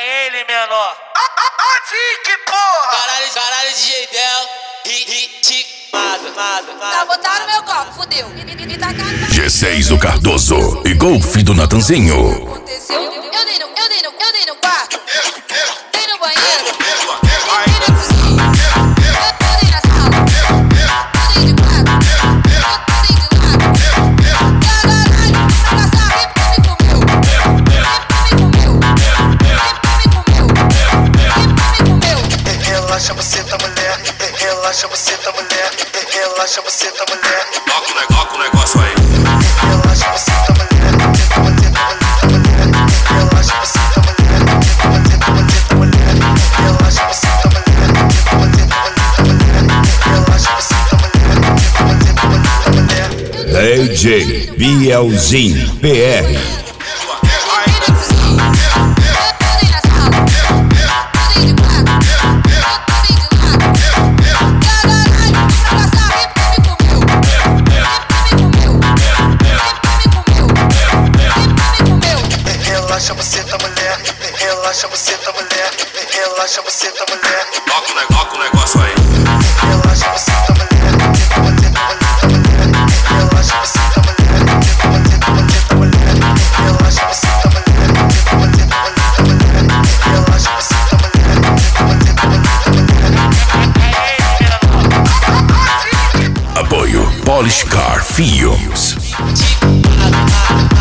ele, menor. Fique, porra! Caralho, DJ Del, ritmado. Tá botando no meu copo, fudeu. Me tacaram. G6 do Cardoso e Golf do Natanzinho. Aconteceu? Eu dei no quarto. Dei no banheiro. Dei na cozinha. Eu dei na sala. Eu dei de quatro. Eu dei de lado. Caralho, pra passar, me comeu. Relaxa você tá mulher, relaxa você tá mulher, relaxa você tá mulher. Toca o negócio aí. Relaxa você tá mulher, relaxa você tá mulher, relaxa você tá mulher, relaxa você tá mulher. DJ Bielzinho PR. Relaxa você tá mulher, relaxa você tá mulher, relaxa você tá mulher. Toca o negócio aí. Relaxa você tá mulher, relaxa você tá mulher, relaxa você tá mulher, relaxa você tá mulher. Apoio Polish Car Films. Ritmado.